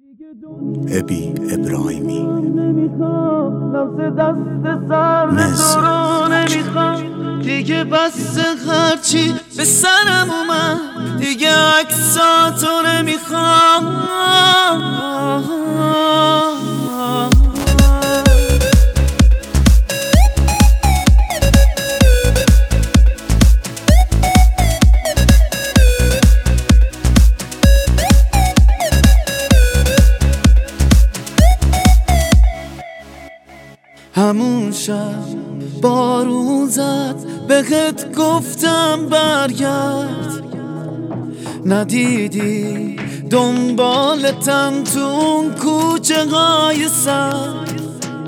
ابی ابراهیمی مصر دیگه بس هرچی به سرم اومد، دیگه عکساتو نمیخوام. همون شب بارون زد، بهت گفتم برگرد، ندیدی دنبالتم تو اون کوچه های سر،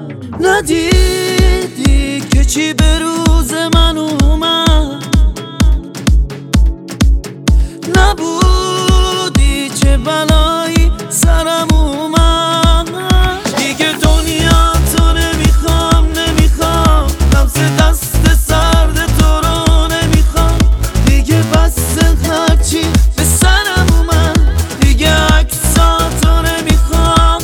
ندیدی که چی به روز من اومد، نبودی چه بلایی سرم اومد. دیگه دنیا تو نمیخوام لمس دست سرد تو رو نمیخوام، دیگه بس هرچی به سرم اومد، دیگه عکساتو نمیخوام.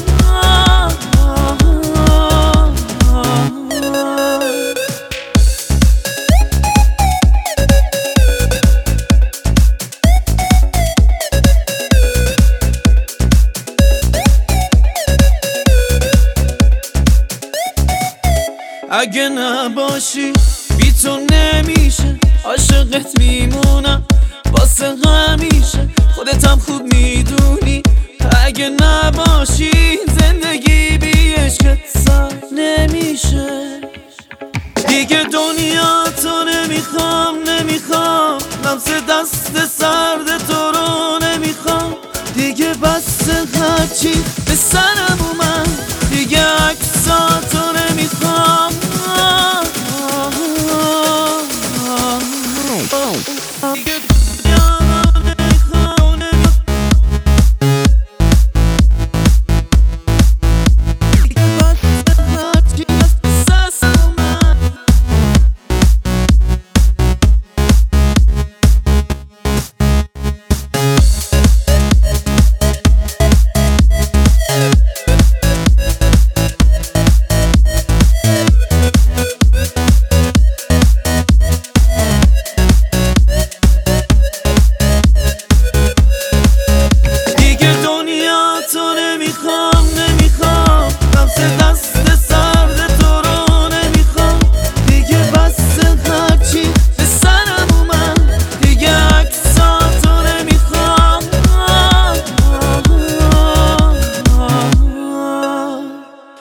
اگه نباشی بی تو نمیشه، عاشقت میمونم واسه همیشه، خودتم خوب میدونی. اگه نباشی زندگی بی عشقت سر نمیشه، دیگه دنیا تو نمیخوام لمس دست سرد تو رو نمیخوام، دیگه بس هرچی به سرم اومد، دیگه عکساتو نمیخوام.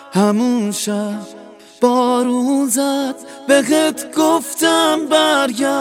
همون شب بارون زد، بهت گفتم برگرد،